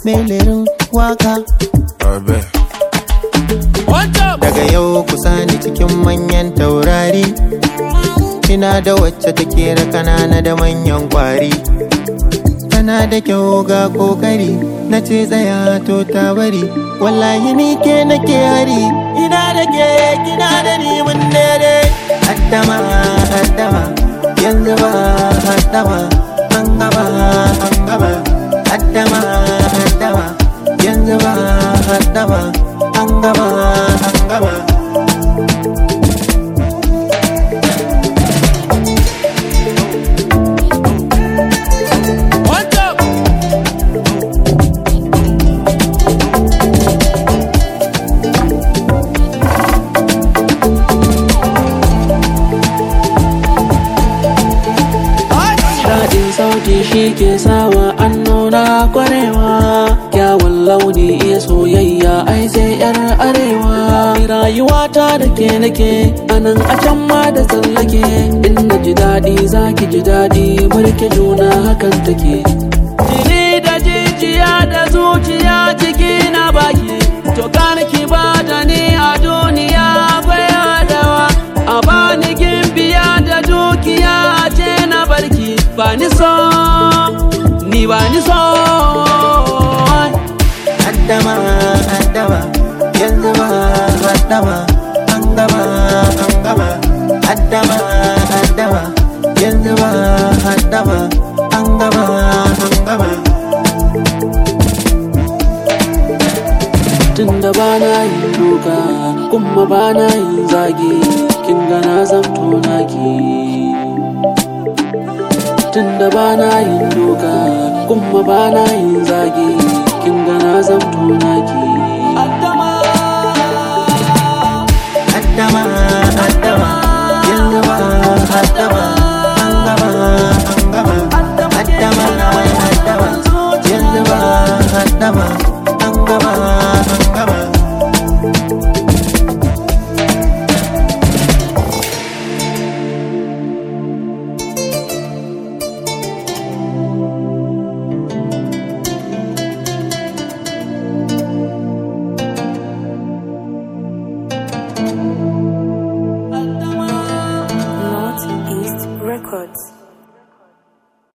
melerin waka. Daga yau kusa ni cikin manyan taurari, ina da wacce take da kanana da manyan kwari. Tana da kyau ga kokari, na ce tsaya to ta bari, wallahi ni ke nake hari. Ina da ke kina da ni mun dare. Addama addama yanzu ba addama, an gaba an gaba. Addama addama yanzu ba addama, an gaba an gaba. Daɗin sauti shi ke sawa an nuna kwarewa, kyawun launi iya soyayya ai sai yar arewa. Rayuwata da ke nake anan a can ma da tsallake, inda ji daɗi zaki ji daɗi, mulki juna hakan take. Jini da jijiya da zuciya jiki na baki, to ki ba da ni a duniya akwai adawa. A bani gimbiya da dukiya ce na barki, bani so ni bani so. Addama addama yanzu ba addama, an gaba an gaba. Addama addama yanzu ba addama, an gaba an gaba. Tunda bana yin duka kuma bana yin zagi, kin ga na zamto naki. Tunda bana yin duka kuma bana yin zagi, kin ga na zamto naki. Addama addama addama yanzu ba addama, an gaba an gaba. Addama addama yanzu ba addama.